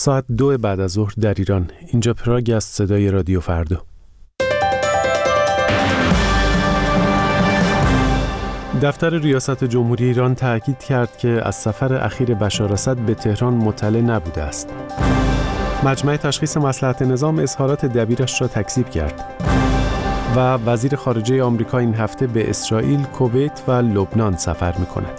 ساعت 2 بعد از ظهر در ایران. اینجا پراگ است. صدای رادیو فردا. دفتر ریاست جمهوری ایران تأکید کرد که از سفر اخیر بشار اسد به تهران مطلع نبوده است. مجمع تشخیص مصلحت نظام اظهارات دبیرش را تکذیب کرد و وزیر خارجه آمریکا این هفته به اسرائیل، کویت و لبنان سفر می‌کند.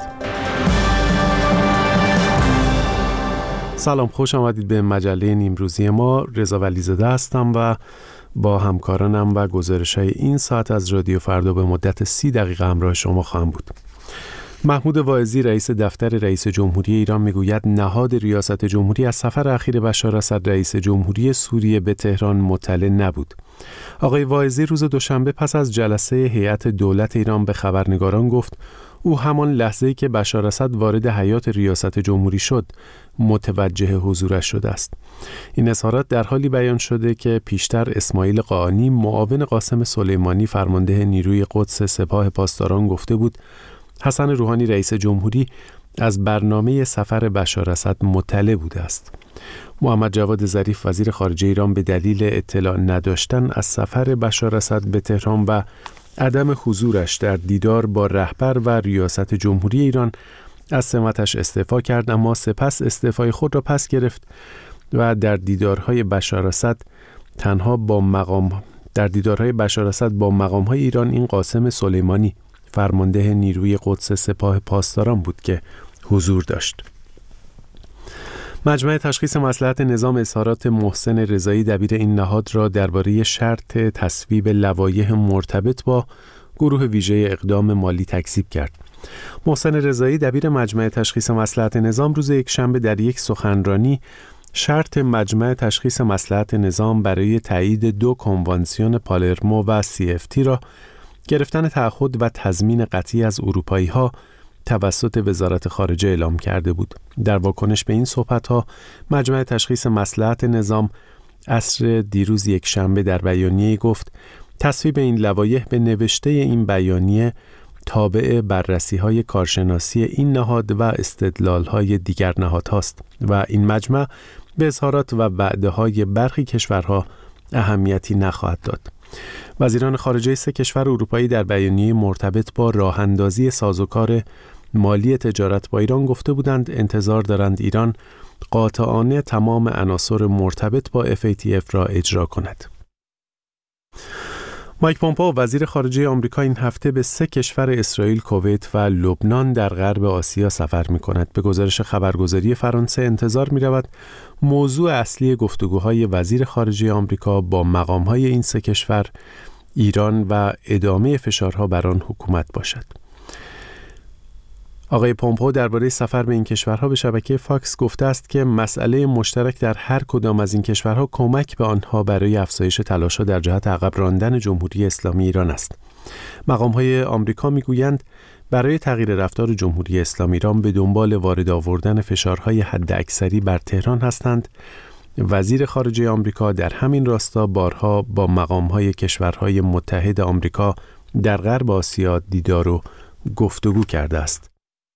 سلام، خوش آمدید به مجله نیمروزی ما. رضا ولیزاده هستم و با همکارانم و گزارش‌های این ساعت از رادیو فردا به مدت 30 دقیقه همراه شما خواهم بود. محمود واعظی رئیس دفتر رئیس جمهوری ایران میگوید نهاد ریاست جمهوری از سفر اخیر بشار اسد رئیس جمهوری سوریه به تهران مطلع نبود. آقای واعظی روز دوشنبه پس از جلسه هیئت دولت ایران به خبرنگاران گفت او همان لحظه‌ای که بشار اسد وارد حیات ریاست جمهوری شد متوجه حضورش شده است. این اظهارات در حالی بیان شده که پیشتر اسماعیل قاآنی معاون قاسم سلیمانی فرمانده نیروی قدس سپاه پاسداران گفته بود حسن روحانی رئیس جمهوری از برنامه سفر بشار اسد مطلع بوده است. محمد جواد ظریف وزیر خارجه ایران به دلیل اطلاع نداشتن از سفر بشار اسد به تهران و عدم حضورش در دیدار با رهبر و ریاست جمهوری ایران از سمتش استعفا کرد، اما سپس استعفای خود را پس گرفت و در دیدارهای بشار اسد با مقام‌های ایران این قاسم سلیمانی فرمانده نیروی قدس سپاه پاسداران بود که حضور داشت. مجمع تشخیص مصلحت نظام اظهارات محسن رضایی دبیر این نهاد را درباره شرط تصویب لوایح مرتبط با گروه ویژه اقدام مالی تکذیب کرد. محسن رضایی دبیر مجمع تشخیص مصلحت نظام روز یکشنبه در یک سخنرانی شرط مجمع تشخیص مصلحت نظام برای تایید 2 کنوانسیون پالرمو و CFT را گرفتن تعهد و تضمین قطعی از اروپایی‌ها توسط وزارت خارجه اعلام کرده بود. در واکنش به این صحبت‌ها مجمع تشخیص مصلحت نظام عصر دیروز یکشنبه در بیانیه‌ای گفت تصویب این لوایح به نوشته این بیانیه تابع بررسی‌های کارشناسی این نهاد و استدلال‌های دیگر نهادهاست و این مجمع به اظهارات و وعده‌های برخی کشورها اهمیتی نخواهد داد. وزیران خارجه 3 کشور اروپایی در بیانیه مرتبط با راه‌اندازی سازوکار مالی تجارت با ایران گفته بودند انتظار دارند ایران قاطعانه تمام عناصر مرتبط با FATF را اجرا کند. مایک پومپئو وزیر خارجه آمریکا این هفته به 3 کشور اسرائیل، کویت و لبنان در غرب آسیا سفر می‌کند. به گزارش خبرگزاری فرانسه انتظار می‌رود موضوع اصلی گفتگوهای وزیر خارجه آمریکا با مقام‌های این 3 کشور ایران و ادامه فشارها بر آن حکومت باشد. آقای پومپئو درباره سفر به این کشورها به شبکه فاکس گفته است که مسئله مشترک در هر کدام از این کشورها کمک به آنها برای افزایش تلاش‌ها در جهت عقب راندن جمهوری اسلامی ایران است. مقام‌های آمریکا می‌گویند برای تغییر رفتار جمهوری اسلامی ایران به دنبال وارد آوردن فشارهای حداکثری بر تهران هستند. وزیر خارجه آمریکا در همین راستا بارها با مقام‌های کشورهای متحد آمریکا در غرب آسیا دیدار و گفتگو کرده است.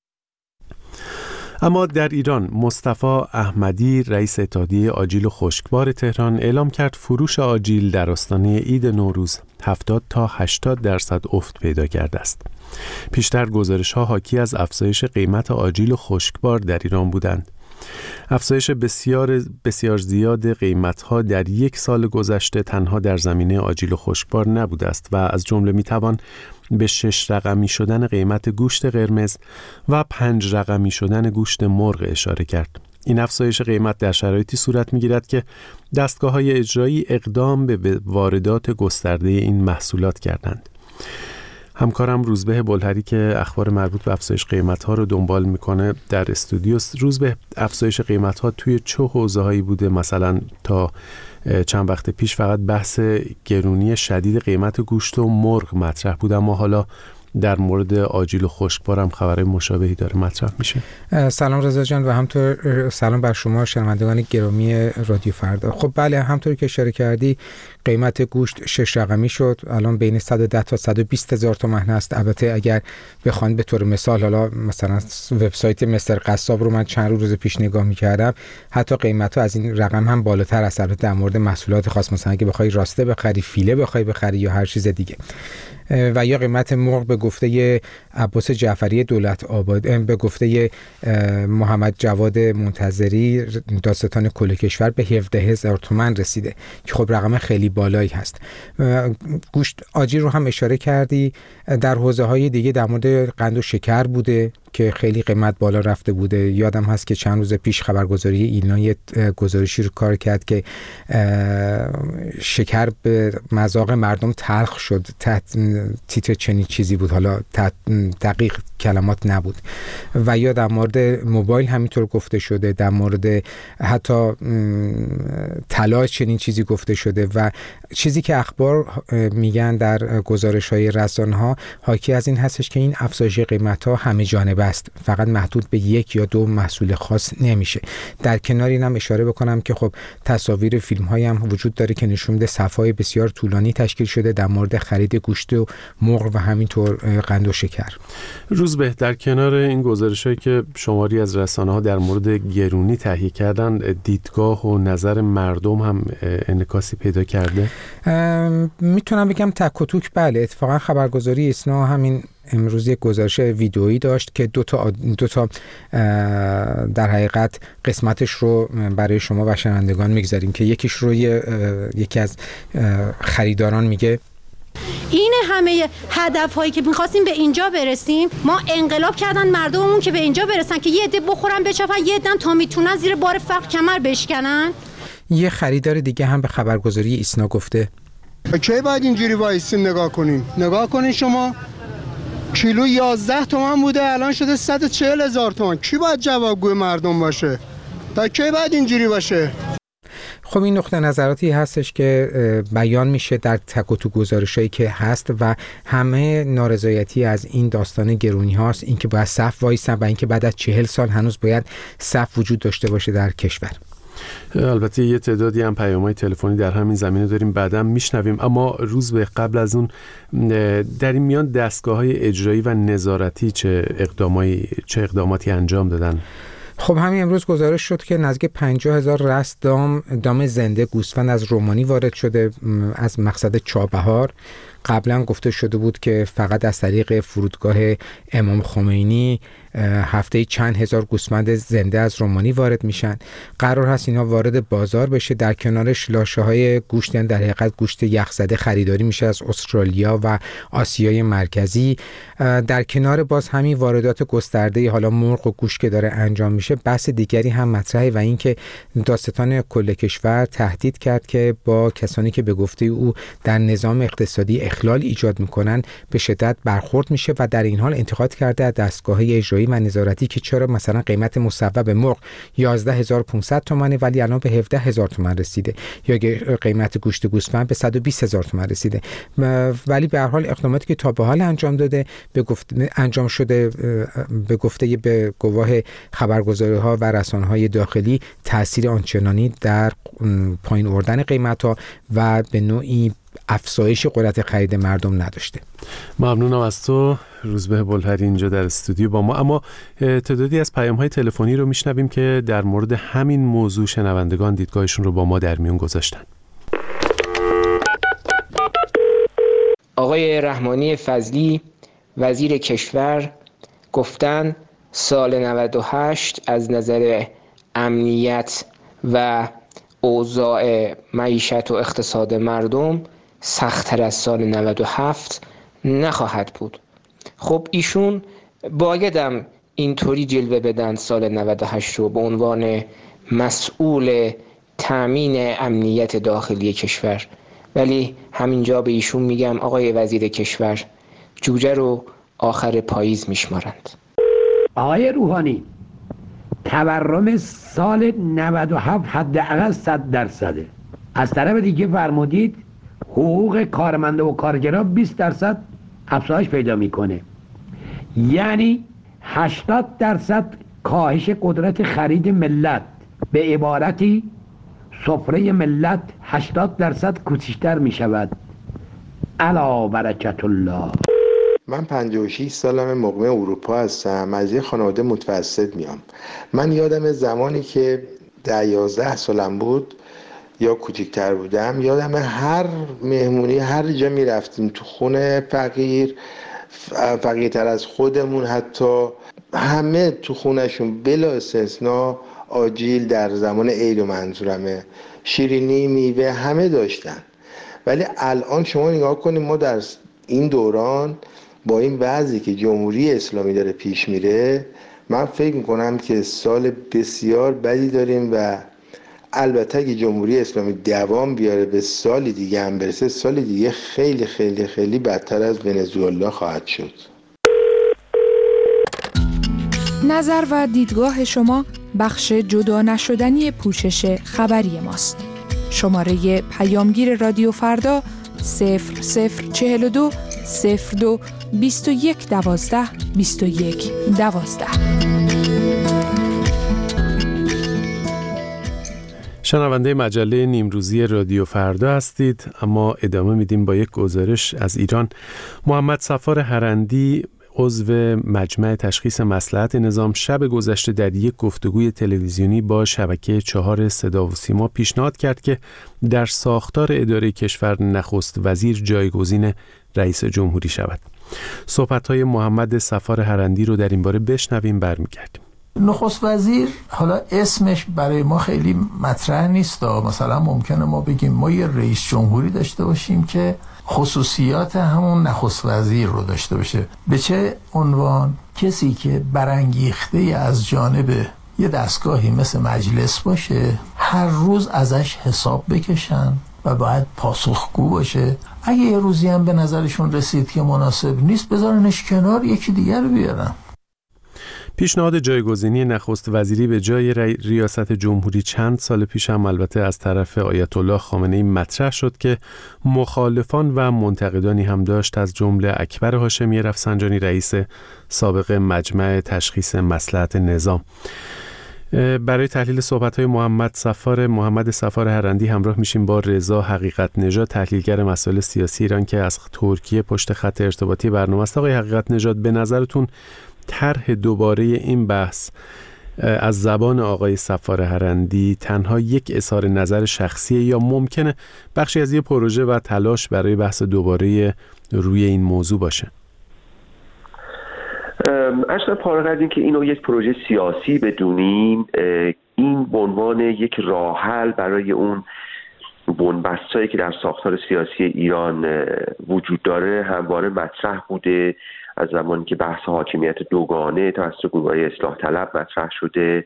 اما در ایران مصطفی احمدی رئیس اتحادیه آجیل و خشکبار تهران اعلام کرد فروش آجیل در آستانه عید نوروز 70 تا 80% افت پیدا کرده است. پیشتر گزارش‌ها حاکی از افزایش قیمت آجیل و خشکبار در ایران بودند. افزایش بسیار زیاد قیمت‌ها در 1 سال گذشته تنها در زمینه آجیل و خشکبار نبوده است و از جمله می‌توان به 6 رقمی شدن قیمت گوشت قرمز و 5 رقمی شدن گوشت مرغ اشاره کرد. این افزایش قیمت در شرایطی صورت می‌گیرد که دستگاه‌های اجرایی اقدام به واردات گسترده این محصولات کردند. همکارم روزبه بلهری که اخبار مربوط به افزایش قیمت‌ها رو دنبال می‌کنه در استودیو. روزبه، افزایش قیمت‌ها توی چه حوزه‌هایی بوده؟ مثلا تا چند وقت پیش فقط بحث گرونی شدید قیمت گوشت و مرغ مطرح بود، اما حالا در مورد آجیل و خشکبار هم خبر مشابهی داره مطرح میشه. سلام رضا جان و همطور سلام بر شما شنوندگان گرامی رادیو فردا. خب بله، همطوری که اشاره کردی قیمت گوشت 6 رقمی شد، الان بین 110 تا 120 هزار تومان هست. البته اگر بخوان به طور مثال، حالا مثلا وبسایت مستر قصاب رو من چند روز پیش نگاه می‌کردم، حتی قیمت‌ها از این رقم هم بالاتر است. البته در مورد محصولات خاص، مثلا اگه بخوای راسته بخری، فیله بخری یا هر چیز دیگه. و یا قیمت مرغ به گفته عباس جعفری دولت آباد، به گفته محمد جواد منتظری دادستان کل کشور به 17,000 تومان رسیده که خب رقم خیلی بالایی هست. گوشت آجیل رو هم اشاره کردی. در حوزه‌های دیگه در مورد قند و شکر بوده که خیلی قیمت بالا رفته بوده. یادم هست که چند روز پیش خبرگزاری ایلنا یه گزارشی رو کار کرد که شکر به مذاق مردم تلخ شد. تیتر چنین چیزی بود، حالا دقیق کلمات نبود. و یا در مورد موبایل همینطور گفته شده، در مورد حتی طلا چنین چیزی گفته شده. و چیزی که اخبار میگن در گزارش‌های رسانه‌ها حاکی از این هستش که این افزایش قیمت‌ها همه جانبه است، فقط محدود به یک یا دو محصول خاص نمیشه. در کنار اینم اشاره بکنم که خب تصاویر فیلم‌هایی هم وجود داره که نشون میده صف‌های بسیار طولانی تشکیل شده در مورد خرید گوشت و مرغ و همینطور قند و شکر. روز بهتر، کنار این گزارش‌هایی که شماری از رسانه‌ها در مورد گرونی تهیه کردن، دیدگاه و نظر مردم هم انعکاسی پیدا کرده؟ میتونم بگم تک و توک بله. اتفاقا خبرگزاری ایسنا همین امروز یک گزارش ویدئویی داشت که دو تا در حقیقت قسمتش رو برای شما و شنوندگان میگذاریم که یکیش رو یکی از خریداران میگه این همه هدف‌هایی که می‌خواستیم به اینجا برسیم، ما انقلاب کردن مردممون که به اینجا برسن که یه عده بخورن بچپن، یه عده تا میتونن زیر بار فقر کمر بشکنن. یه خریدار دیگه هم به خبرگزاری ایسنا گفته کی باید اینجوری وایسیم نگاه کنین شما کیلو 11 تومن بوده الان شده 140,000 تومن. کی باید جوابگوی مردم باشه؟ تا کی باید اینجوری باشه؟ خب این نقطه نظراتی هستش که بیان میشه در تک و تو گزارشایی که هست و همه نارضایتی از این داستان گرونی هاست، اینکه باید صف وایسن و اینکه بعد از 40 سال هنوز باید صف وجود داشته باشه در کشور. البته یه تعدادی هم پیام‌های تلفنی در همین زمینه داریم، بعداً میشنویم. اما روز به قبل از اون در این میان دستگاه‌های اجرایی و نظارتی چه اقداماتی انجام دادن؟ خب همین امروز گزارش شد که نزدیک 50,000 رست دام زنده گوسفند از رومانی وارد شده از مقصد چابهار. قبلا گفته شده بود که فقط از طریق فرودگاه امام خمینی هفته چند هزار گوسفند زنده از رومانی وارد میشن. قرار هست اینا وارد بازار بشه. در کنارش لاشه‌های گوشت، در حقیقت گوشت یخزده خریداری میشه از استرالیا و آسیای مرکزی. در کنار باز همین واردات گسترده حالا مرغ و گوشت که داره انجام میشه، بحث دیگری هم مطرحه و این که دادستان کل کشور تهدید کرد که با کسانی که به گفته او در نظام اقتصادی اخلال ایجاد میکنن به شدت برخورد میشه و در این حال انتقاد کرده از دستگاه‌های اجرایی و نظارتی که چرا مثلا قیمت مصوب مرغ 11,500 تومانه ولی الان به 17,000 تومان رسیده، یا قیمت گوشت گوسفند به 120,000 تومان رسیده. ولی به هر حال اقداماتی که تا به حال انجام شده به گفته به گواه خبرگزاری‌ها و رسانه‌های داخلی تأثیر آنچنانی در پایین آوردن قیمت‌ها و به نوعی افزایش قدرت خرید مردم نداشته. ممنونم از تو روزبه بلهری اینجا در استودیو با ما. اما تعدادی از پیام‌های تلفنی رو میشنویم که در مورد همین موضوع شنوندگان دیدگاهشون رو با ما در میون گذاشتن. آقای رحمانی فضلی وزیر کشور گفتن سال 98 از نظر امنیت و اوضاع معیشت و اقتصاد مردم سخت‌تر از سال 97 نخواهد بود. خب ایشون بایدم اینطوری جلوه بدن سال 98 رو به عنوان مسئول تامین امنیت داخلی کشور، ولی همینجا به ایشون میگم آقای وزیر کشور جوجه رو آخر پاییز میشمارند. آقای روحانی تورم سال 97 حداقل 100%. از طرف دیگه فرمودید حقوق کارمنده و کارگرا 20% افزایش پیدا میکنه. یعنی 80% کاهش قدرت خرید ملت، به عبارتی سفره ملت 80% کوچکتر می شود. الا برکت الله. من 56 سالم، مقیم اروپا هستم، از یه خانواده متوسط میام. من یادم زمانی که 11 سالم بود یا کوچکتر بودم، یادم هر مهمونی هر جا میرفتیم تو خونه فقیرتر از خودمون، حتی همه تو خونهشون بلا استثنا آجیل در زمان عید و منظورمه، شیرینی، میوه، همه داشتن. ولی الان شما نگاه کنید، ما در این دوران با این وضعی که جمهوری اسلامی داره پیش میره، من فکر میکنم که سال بسیار بدی داریم و البته اگه جمهوری اسلامی دوام بیاره به سال دیگه هم برسه، سال دیگه خیلی خیلی خیلی بدتر از ونزوئلا خواهد شد. نظر و دیدگاه شما بخش جدا نشدنی پوشش خبری ماست. شماره پیامگیر رادیو فردا 0042 02 21 12 21 12. شنونده مجله نیمروزی رادیو فردا هستید، اما ادامه میدیم با یک گزارش از ایران. محمد صفار هرندی، عضو مجمع تشخیص مصلحت نظام، شب گذشته در یک گفتگوی تلویزیونی با شبکه 4 صدا و سیما پیشنهاد کرد که در ساختار اداره کشور نخست وزیر جایگزین رئیس جمهوری شود. صحبت‌های محمد صفار هرندی رو در این باره بشنویم، برمیگردیم. نخست وزیر حالا اسمش برای ما خیلی مطرح نیست. مثلا ممکنه ما بگیم ما یه رئیس جمهوری داشته باشیم که خصوصیات همون نخست وزیر رو داشته باشه. به چه عنوان؟ کسی که برانگیخته از جانب یه دستگاهی مثل مجلس باشه، هر روز ازش حساب بکشن و باید پاسخگو باشه. اگه یه روزی هم به نظرشون رسید که مناسب نیست، بذارنش کنار، یکی دیگر رو بیارن. پیشنهاد جایگزینی نخست وزیری به جای ریاست جمهوری چند سال پیش هم البته از طرف آیت الله خامنه‌ای مطرح شد که مخالفان و منتقدانی هم داشت، از جمله اکبر هاشمی رفسنجانی، رئیس سابق مجمع تشخیص مصلحت نظام. برای تحلیل صحبت‌های محمد صفار هرندی همراه میشیم با رضا حقیقت نژاد، تحلیلگر مسائل سیاسی ایران که از ترکیه پشت خط ارتباطی برنامه است. آقای حقیقت نژاد، به نظرتون طرح دوباره این بحث از زبان آقای صفار هرندی تنها یک اظهار نظر شخصیه یا ممکنه بخشی از یه پروژه و تلاش برای بحث دوباره روی این موضوع باشه؟ اصلا فارغ از این که اینو یک پروژه سیاسی بدونیم، این به عنوان یک راه حل برای اون بنبستایی که در ساختار سیاسی ایران وجود داره همواره مطرح بوده. از زمانی که بحث حاکمیت دوگانه توسط گروه‌های اصلاح طلب مطرح شده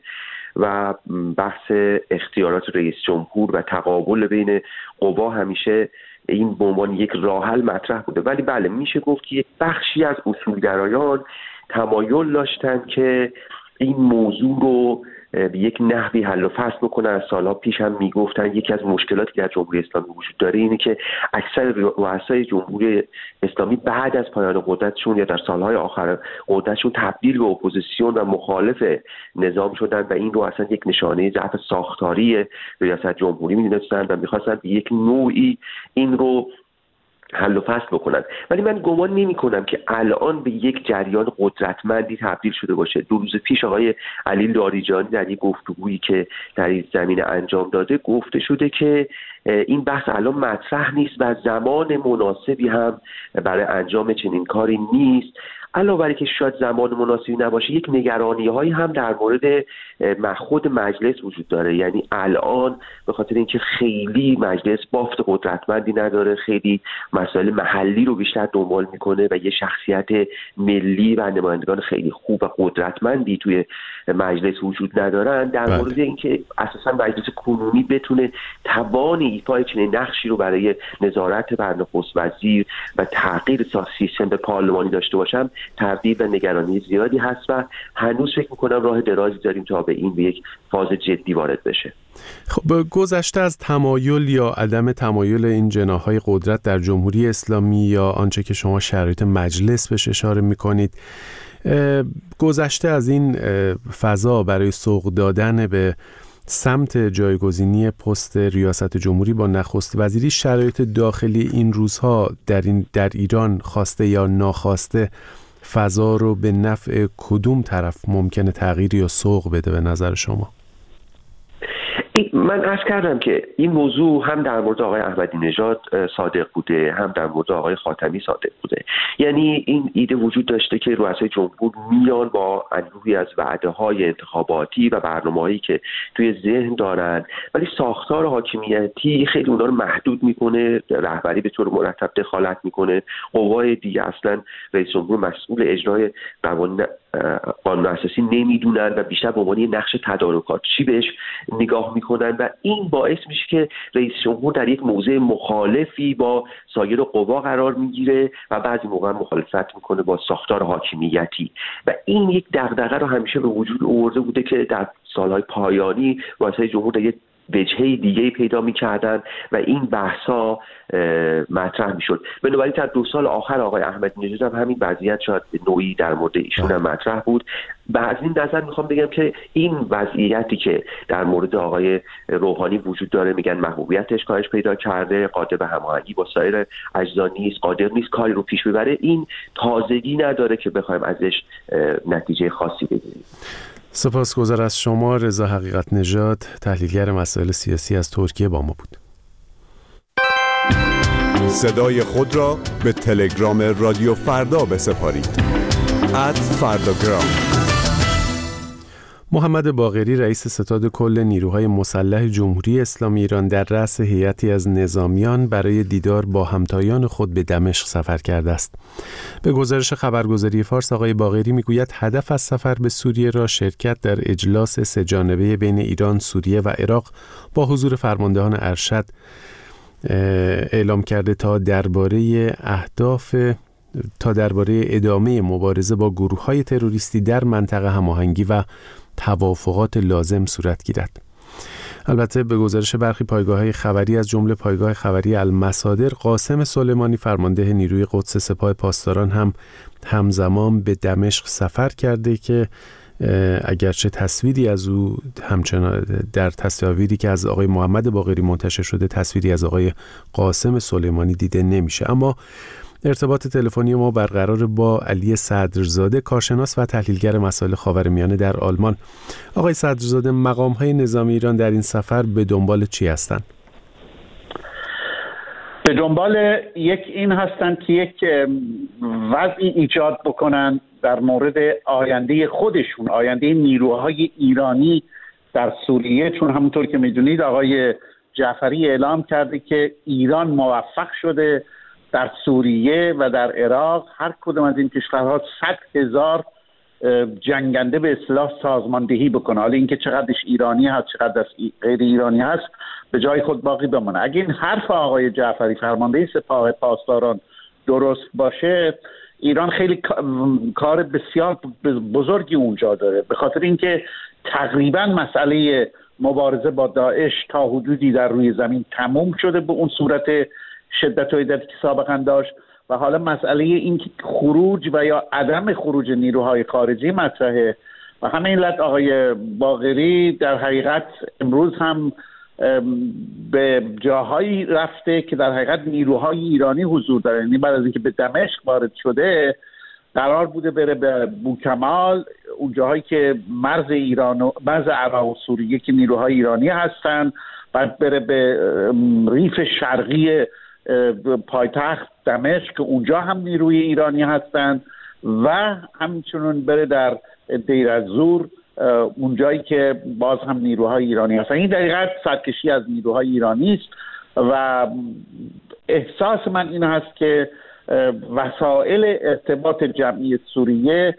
و بحث اختیارات رئیس جمهور و تقابل بین قوا، همیشه این به عنوان یک راه حل مطرح بوده. ولی بله، میشه گفت که یک بخشی از اصولگرایان تمایل داشتن که این موضوع رو به یک نحوی حل و فصل بکنن. از سالها پیش هم میگفتن یکی از مشکلاتی که در جمهوری اسلامی وجود داره اینه که اکثر رؤسای جمهوری اسلامی بعد از پایان قدرتشون یا در سالهای آخر قدرتشون تبدیل به اپوزیسیون و مخالف نظام شدن و این رو اصلا یک نشانه ضعف ساختاری ریاست جمهوری می‌دونستن و می‌خواستن به یک نوعی این رو حل و فصل بکنن. ولی من گمان نمی کنم که الان به یک جریان قدرتمندی تبدیل شده باشه. 2 روز پیش آقای علی لاریجانی در یک گفتگویی که در این زمینه انجام داده گفته شده که این بحث الان مطرح نیست و زمان مناسبی هم برای انجام چنین کاری نیست. علاوه بر اینکه شاید زمان مناسبی نباشه، یک نگرانی‌هایی هم در مورد خود مجلس وجود داره. یعنی الان به خاطر اینکه خیلی مجلس بافت قدرتمندی نداره، خیلی مسائل محلی رو بیشتر دنبال میکنه و یه شخصیت ملی و نمایندگان خیلی خوب و قدرتمندی توی مجلس وجود ندارن، در مورد اینکه اساساً مجلس کنونی بتونه توان ایفای چنین نقشی رو برای نظارت بر نخست وزیر و تغییر سیستم پارلمانی داشته باشم، تردید و نگرانی زیادی هست و هنوز فکر میکنم راه درازی داریم تا به یک فاز جدی وارد بشه. خب، گذشته از تمایل یا عدم تمایل این جناح‌های قدرت در جمهوری اسلامی یا آنچه که شما شرایط مجلس بهش اشاره میکنید، گذشته از این فضا برای سوق دادن به سمت جایگزینی پست ریاست جمهوری با نخست وزیری، شرایط داخلی این روزها در ایران خواسته یا ناخواسته فضا رو به نفع کدوم طرف ممکنه تغییر یا سوق بده به نظر شما؟ من عرض کردم که این موضوع هم در مورد آقای احمدی نژاد صادق بوده، هم در مورد آقای خاتمی صادق بوده. یعنی این ایده وجود داشته که رؤسای جمهور میان با انبوهی از وعده‌های انتخاباتی و برنامه‌هایی که توی ذهن دارن، ولی ساختار حاکمیتی خیلی اونا رو محدود میکنه، رهبری به طور مرتب دخالت میکنه، قوای دیگه اصلا رئیس جمهور مسئول اجرای قانون اساسی نمیدونن و بیشتر به عنوان نقش تدارکاتچی بهش نگاه میکنن و این باعث میشه که رئیس جمهور در یک موضع مخالفی با سایر قوا قرار میگیره و بعضی موقع مخالفت میکنه با ساختار حاکمیتی و این یک دغدغه رو همیشه به وجود آورده بوده که در سالهای پایانی رؤسای جمهور در یک وجهه دیگه پیدا می‌کردن و این بحث‌ها مطرح می‌شد. بنابراین تا 2 سال آخر آقای احمدی نژاد هم همین وضعیت شاید نوعی در مورد ایشون هم مطرح بود. و از این نظر میخوام بگم که این وضعیتی که در مورد آقای روحانی وجود داره، میگن محبوبیتش کاهش پیدا کرده، قادر به هماهنگی با سایر اجزا نیست، قادر نیست کاری رو پیش ببره، این تازگی نداره که بخوایم ازش نتیجه خاصی بگیریم. سپاسگزار از شما. رضا حقیقت نژاد، تحلیلگر مسائل سیاسی از ترکیه با ما بود. صدای خود را به تلگرام رادیو فردا بسپارید. @فرداگرام. محمد باقری، رئیس ستاد کل نیروهای مسلح جمهوری اسلامی ایران، در رأس هیئتی از نظامیان برای دیدار با همتایان خود به دمشق سفر کرده است. به گزارش خبرگزاری فارس، آقای باقری میگوید هدف از سفر به سوریه را شرکت در اجلاس 3 جانبه بین ایران، سوریه و عراق با حضور فرماندهان ارشد اعلام کرده تا درباره ادامه مبارزه با گروه‌های تروریستی در منطقه هماهنگی و توافقات لازم صورت گیرد. البته به گزارش برخی پایگاه‌های خبری از جمله پایگاه خبری المصادر، قاسم سلیمانی فرمانده نیروی قدس سپاه پاسداران هم همزمان به دمشق سفر کرده که اگرچه تصویری از او همچنان در تصاویری که از آقای محمد باقری منتشر شده تصویری از آقای قاسم سلیمانی دیده نمیشه. اما ارتباط تلفنی ما برقرار با علی صدرزاده، کارشناس و تحلیلگر مسائل خاورمیانه در آلمان. آقای صدرزاده، مقام‌های نظامی ایران در این سفر به دنبال چی هستند؟ به دنبال این هستند که یک وضعی ایجاد بکنن در مورد آینده خودشون، آینده نیروهای ایرانی در سوریه، چون همونطور که میدونید آقای جعفری اعلام کرده که ایران موفق شده در سوریه و در عراق هر کدوم از این کشورها 100,000 جنگنده به اصطلاح سازماندهی بکنه. حالا اینکه چقدرش ایرانی هست چقدرش غیر ایرانی هست به جای خود باقی بمانه. اگه این حرف آقای جعفری فرمانده سپاه پاسداران درست باشه، ایران خیلی کار بسیار بزرگی اونجا داره، به خاطر اینکه تقریبا مسئله مبارزه با داعش تا حدودی در روی زمین تموم شده به اون صورت شدت و عدتی که سابقا داشت و حالا مسئله این که خروج و یا عدم خروج نیروهای خارجی مطرحه و همین علت آقای باقری در حقیقت امروز هم به جاهایی رفته که در حقیقت نیروهای ایرانی حضور داره. یعنی بعد از اینکه به دمشق وارد شده قرار بوده بره به بوکمال، اون جاهایی که مرز ایران و مرز عراق و سوریه که نیروهای ایرانی هستن، بعد بره به ریف شرقی پایتخت دمشق که اونجا هم نیروی ایرانی هستند و همچنین بره در دیر الزور اونجایی که باز هم نیروهای ایرانی هستن. این دقیقاً سرکشی از نیروهای ایرانی است و احساس من این هست که وسایل ارتباط جمعی سوریه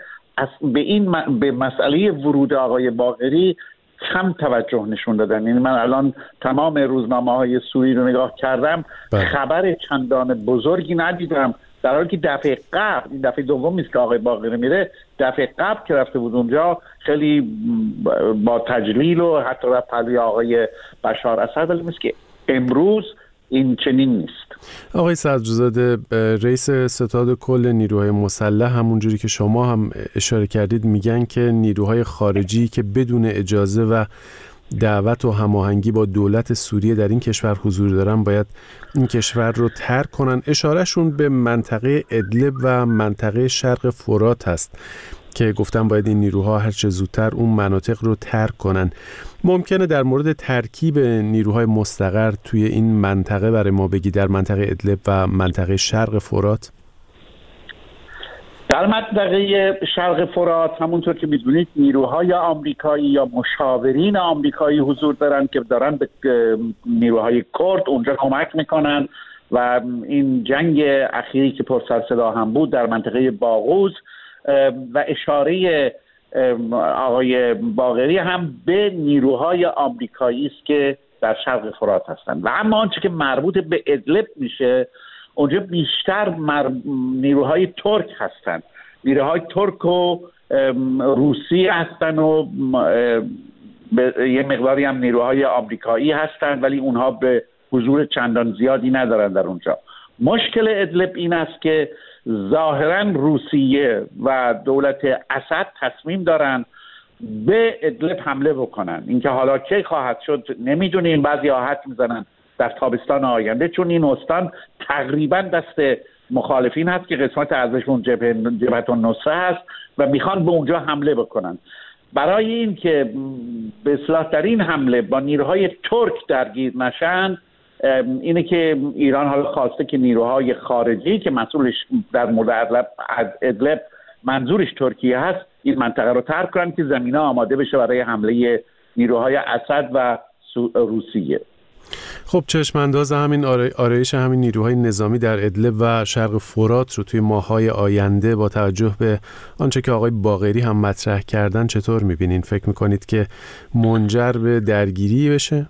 به مسئله ورود آقای باقری کم توجه نشون دادن. یعنی من الان تمام روزنامه‌های سوری رو نگاه کردم، خبر چندان بزرگی ندیدم، در حالی که دفعه قبل، این دفعه دومی است که آقای باقری میره، دفعه قبل که رفته بود اونجا خیلی با تجلیل و حتی رفت پلوی آقای بشار اسد، ولی مثل که امروز این چنین نیست. آقای صدرزاده، رئیس ستاد کل نیروهای مسلح همونجوری که شما هم اشاره کردید میگن که نیروهای خارجی که بدون اجازه و دعوت و هماهنگی با دولت سوریه در این کشور حضور دارن باید این کشور رو ترک کنن. اشارهشون به منطقه ادلب و منطقه شرق فرات هست که گفتن باید این نیروها هر چه زودتر اون مناطق رو ترک کنن. ممکنه در مورد ترکیب نیروهای مستقر توی این منطقه برای ما بگی، در منطقه ادلب و منطقه شرق فرات؟ در منطقه شرق فرات همونطور که میدونید نیروهای آمریکایی یا مشاورین آمریکایی حضور دارن که دارن به نیروهای کرد اونجا کمک میکنن و این جنگ اخیری که پر سر صدا هم بود در منطقه باغوز و اشاره آقای باقری هم به نیروهای آمریکایی است که در شرق فرات هستند. و اما آنچه که مربوط به ادلب میشه اونجا بیشتر نیروهای ترک هستند، نیروهای ترک و روسی هستند و یه مقداری هم نیروهای آمریکایی هستند، ولی اونها به حضور چندان زیادی ندارن در اونجا. مشکل ادلب این است که ظاهرا روسیه و دولت اسد تصمیم دارن به ادلب حمله بکنن. اینکه حالا کی خواهد شد نمیدونیم. بعضی ها حد میزنن در تابستان آینده، چون این استان تقریبا دست مخالفین هست که قسمت ازشون جبهه النصره هست و میخوان به اونجا حمله بکنن. برای این که به اصلاح در این حمله با نیروهای ترک درگیر نشن، اینه که ایران حالا خواسته که نیروهای خارجی که مسئولش در مورد ادلب منظورش ترکیه هست این منطقه رو ترک کنن که زمینه آماده بشه برای حمله نیروهای اسد و روسیه. خب چشمانداز همین آرایش همین نیروهای نظامی در ادلب و شرق فرات رو توی ماه‌های آینده با توجه به آنچه که آقای باقری هم مطرح کردن چطور می‌بینین؟ فکر می‌کنید که منجر به درگیری بشه؟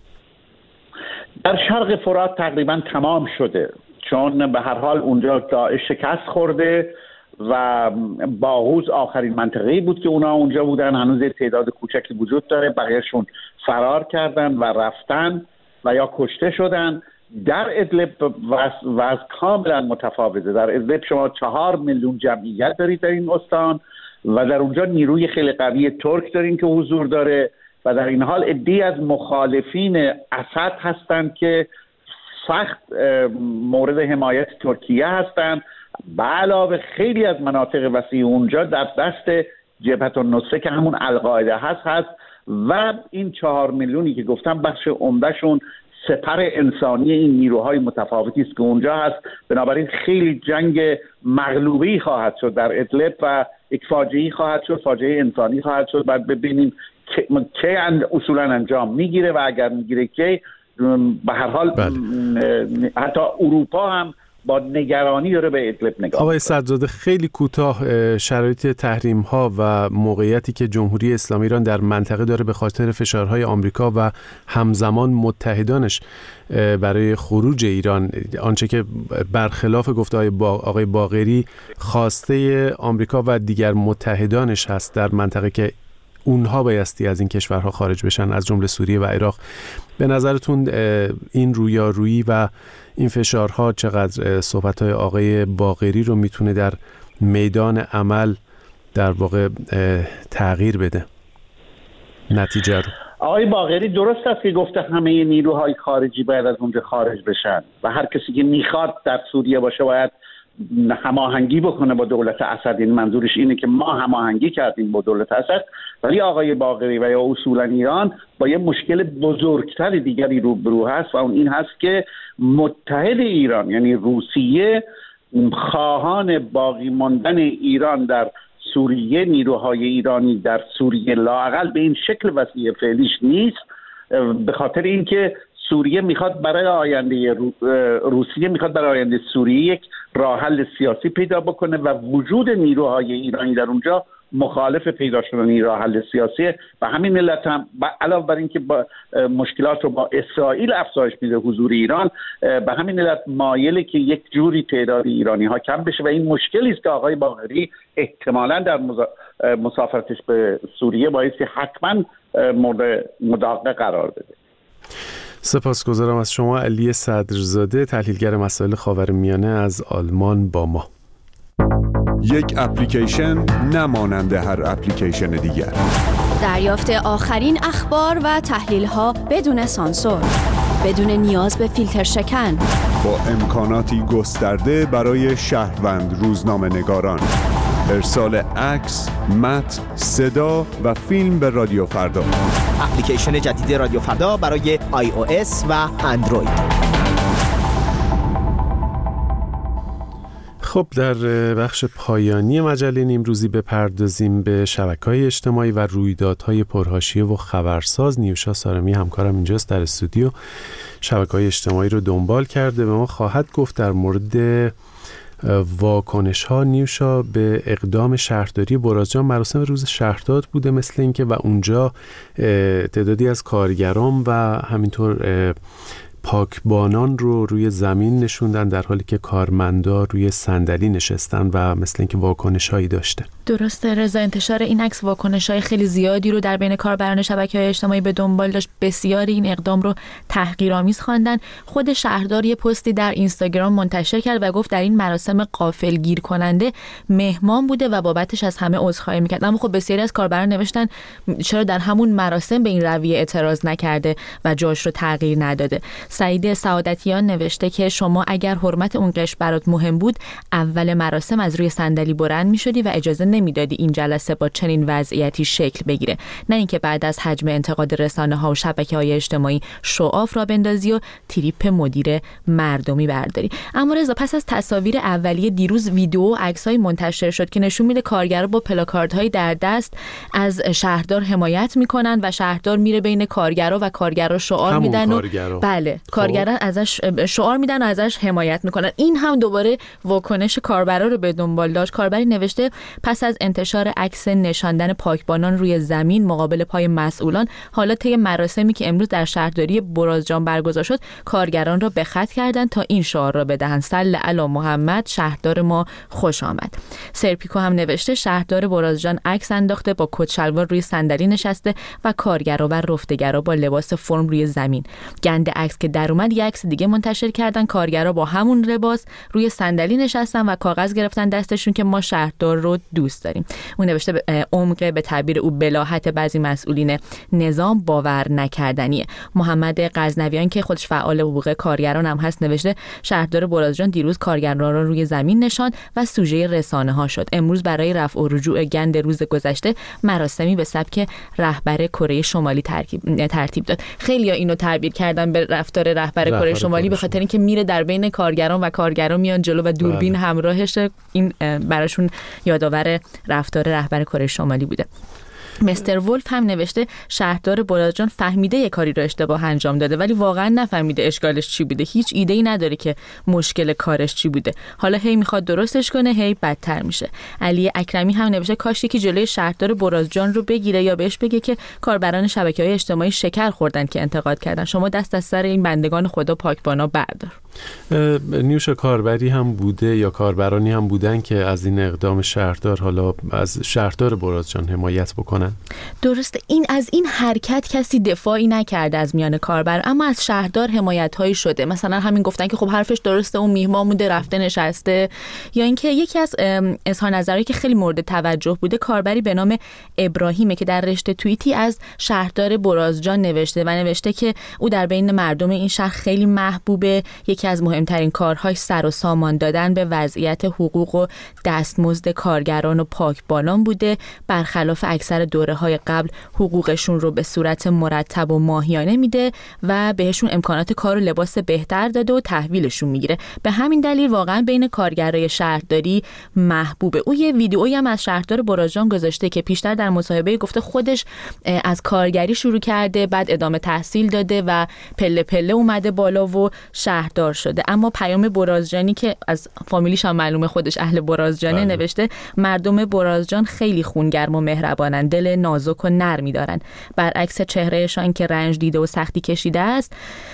در شرق فرات تقریبا تمام شده، چون به هر حال اونجا داعش شکست خورده و باغوز آخرین منطقه‌ای بود که اونا اونجا بودن. هنوز تعداد کوچکی وجود داره، بقیه‌شون فرار کردن و رفتن و یا کشته شدن. در ادلب وضع کاملا متفاوته. در ادلب شما 4 میلیون جمعیت دارید در این استان و در اونجا نیروی خیلی قوی ترک دارین که حضور داره و در این حال عده‌ای از مخالفین اسد هستند که سخت مورد حمایت ترکیه هستند. به علاوه خیلی از مناطق وسیع اونجا در دست جبهه النصره که همون القاعده هست و این 4 میلیونی که گفتم بخش عمدهشون سپر انسانی این نیروهای متفاوتی است که اونجا هست. بنابراین خیلی جنگ مغلوبی خواهد شد در ادلب و یک فاجعه‌ای خواهد شد، فاجعه انسانی خواهد شد. بعد ببینیم که اصولا انجام میگیره و اگر میگیره که به هر حال حتی اروپا هم با نگرانی داره به ادلب نگاه. آقای صدرزاده خیلی کوتاه شرایط تحریم ها و موقعیتی که جمهوری اسلامی ایران در منطقه داره به خاطر فشارهای آمریکا و همزمان متحدانش برای خروج ایران، آنچه که برخلاف گفته آقای باقری خواسته آمریکا و دیگر متحدانش هست در منطقه که اونها بایستی از این کشورها خارج بشن، از جمله سوریه و عراق. به نظرتون این رویارویی و این فشارها چقدر صحبت‌های آقای باقری رو میتونه در میدان عمل در واقع تغییر بده نتیجه رو؟ آقای باقری درست است که گفته همه نیروهای خارجی باید از اونجا خارج بشن و هر کسی که میخواد در سوریه باشه باید هماهنگی بکنه با دولت اسد. این منظورش اینه که ما هماهنگی کردیم با دولت اسد، ولی آقای باقری و یا اصولا ایران با یه مشکل بزرگتر دیگری روبرو هست و اون این هست که متحد ایران یعنی روسیه خواهان باقی ماندن ایران در سوریه، نیروهای ایرانی در سوریه لااقل به این شکل وسیع فعلیش نیست، به خاطر اینکه سوریه میخواد برای آینده روسیه میخواد برای آینده سوریه یک راه حل سیاسی پیدا بکنه و وجود نیروهای ایرانی در اونجا مخالف پیدا شدن راه حل سیاسی و همین علت هم علاوه بر اینکه با مشکلات رو با اسرائیل افزایش میده حضور ایران، به همین علت مایله که یک جوری تعداد ایرانی ها کم بشه و این مشکلی است که آقای باقری احتمالاً در مسافرتش به سوریه بایستی حتما مورد مداقه قرار بده. سپاسگزارم از شما علی صدرزاده، تحلیلگر مسائل خاورمیانه از آلمان با ما. یک اپلیکیشن نمانند هر اپلیکیشن دیگر. دریافت آخرین اخبار و تحلیل‌ها بدون سانسور، بدون نیاز به فیلتر شکن، با امکاناتی گسترده برای شهروند روزنامه‌نگاران. ارسال عکس، متن، صدا و فیلم به رادیو فردا. اپلیکیشن جدید رادیو فردا برای iOS و اندروید. خب در بخش پایانی مجله نیمروزی بپردازیم به شبکه‌های اجتماعی و رویدادهای پرحاشیه و خبرساز. نیوشا سارمی همکارم اینجاست در استودیو، شبکه‌های اجتماعی رو دنبال کرده، به ما خواهد گفت در مورد واکنش ها. نیوشا به اقدام شهرداری برازجان، مراسم روز شهرداد بوده مثل اینکه و اونجا تعدادی از کارگران و همینطور پاکبانان رو روی زمین نشوندن در حالی که کارمندا روی صندلی نشستن و مثل اینکه واکنش‌هایی داشته. درسته رضا، انتشار این عکس واکنش‌های خیلی زیادی رو در بین کاربران شبکه‌های اجتماعی به دنبال داشت. بسیاری این اقدام رو تحقیرآمیز خواندن. خود شهردار یه پستی در اینستاگرام منتشر کرد و گفت در این مراسم غافلگیر کننده مهمان بوده و بابتش از همه عذرخواهی می‌کرد. اما خب بسیاری از کاربران نوشتن چرا در همون مراسم به این رویه اعتراض نکرده و جاش رو تغییر نداده. سعید سعادتیان نوشته که شما اگر حرمت اون قشر برات مهم بود، اول مراسم از روی صندلی بلند می‌شدی و اجازه نمیدادی این جلسه با چنین وضعیتی شکل بگیره، نه اینکه بعد از حجم انتقاد رسانه‌ها و شبکه‌های اجتماعی شعاف را بندازی و تریپ مدیر مردمی برداری. اما رضا، پس از تصاویر اولیه دیروز ویدیو و عکس‌های منتشر شد که نشون میده کارگرها با پلاکاردهای در دست از شهردار حمایت میکنن و شهردار میره بین کارگرها و کارگرها شعار میدن و بله کارگران ازش شعار میدن و ازش حمایت میکنن. این هم دوباره واکنش کاربرا رو به دنبال داشت. کاربری نوشته پس از انتشار عکس نشاندن پاکبانان روی زمین مقابل پای مسئولان، حالا طی مراسمی که امروز در شهرداری برازجان برگزار شد، کارگران را به خط کردند تا این شعار را بدهند: صل علی محمد، شهردار ما خوش آمد. سرپیکو هم نوشته شهردار برازجان عکس انداخته، با کت شلوار روی صندلی نشسته و کارگرا و رفتگرا با لباس فرم روی زمین. گند عکس که در اومد یک عکس دیگه منتشر کردن، کارگرا با همون لباس روی صندلی نشستن و کاغذ گرفتن دستشون که ما شهردار رو دوست داریم. اون نوشته عمق به تعبیر او بلاهت بعضی مسئولین نظام باور نکردنیه. محمد غزنویان که خودش فعال حقوق کارگران هم هست نوشته شهردار برازجان دیروز کارگران را روی زمین نشاند و سوژه رسانه ها شد. امروز برای رفع و رجوع گند روز گذشته مراسمی به سبک رهبر کره شمالی ترتیب داد. خیلی‌ها اینو تعبیر کردن به رفتار رهبر کره شمالی به خاطر اینکه میره در بین کارگران و کارگران میان جلو و دوربین همراهشه. این براشون یادآور رفتار رهبر کره شمالی بوده. مستر ولف هم نوشته شهردار برازجان فهمیده یه کاری رو اشتباه انجام داده ولی واقعا نفهمیده اشکالش چی بوده. هیچ ایده‌ای نداره که مشکل کارش چی بوده. حالا هی میخواد درستش کنه، هی بدتر میشه. علی اکرمی هم نوشته کاش یکی جلوی شهردار برازجان رو بگیره یا بهش بگه که کاربران شبکه‌های اجتماعی شکر خوردن که انتقاد کردن. شما دست از سر این بندگان خدا پاکبانا بردار. نیوشا کاربری هم بوده یا کاربرانی هم بودن که از این اقدام شهردار، حالا از شهردار برازجان حمایت بکنن؟ درسته، این از این حرکت کسی دفاعی نکرده از میان کاربر، اما از شهردار حمایت‌هایی شده. مثلا همین گفتن که خب حرفش درسته، اون میهمان بوده رفته نشسته. یا اینکه یکی از اظهار نظرهایی که خیلی مورد توجه بوده، کاربری به نام ابراهیمه که در رشته توییتی از شهردار برازجان نوشته و نوشته که او در بین مردم این شهر خیلی محبوبه. یکی از مهمترین کارهاش سر و سامان دادن به وضعیت حقوق و دستمزد کارگران و پاکبانان بوده. برخلاف اکثر دوره‌های قبل حقوقشون رو به صورت مرتب و ماهیانه میده و بهشون امکانات کار و لباس بهتر داده و تحویلشون میگیره. به همین دلیل واقعا بین کارگرای شهرداری محبوبه. او یه ویدئویی هم از شهردار برازجان گذاشته که پیشتر در مصاحبه گفته خودش از کارگری شروع کرده، بعد ادامه تحصیل داده و پله پله اومده بالا و شهردار شده. اما پیام برازجانی که از فامیلیش هم معلومه خودش اهل برازجانه نوشته مردم برازجان خیلی خونگرم و مهربانن، دل نازک و نرمی دارن. برعکس چهرهشان که رنج دیده و سختی کشیده است،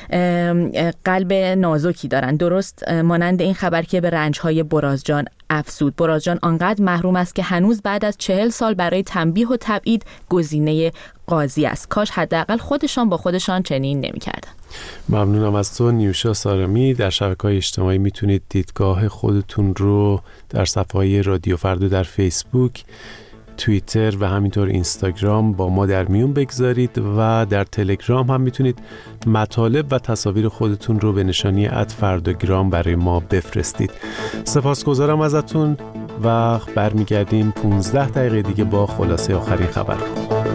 قلب نازکی دارن. درست مانند این خبر که به رنج‌های برازجان افزود. برازجان آنقدر محروم است که هنوز بعد از 40 سال برای تنبیه و تبعید گزینه قاضی است. کاش حداقل خودشان با خودشان چنین نمی‌کردن. ممنونم از تو نیوشا سارمی. در شبکه‌های اجتماعی میتونید دیدگاه خودتون رو در صفحه‌های رادیو فردا در فیسبوک، توییتر و همینطور اینستاگرام با ما در میون بگذارید و در تلگرام هم میتونید مطالب و تصاویر خودتون رو به نشانی @فرداگرام برای ما بفرستید. سپاسگزارم ازتون و برمیگردیم 15 دقیقه دیگه با خلاصه آخرین خبر.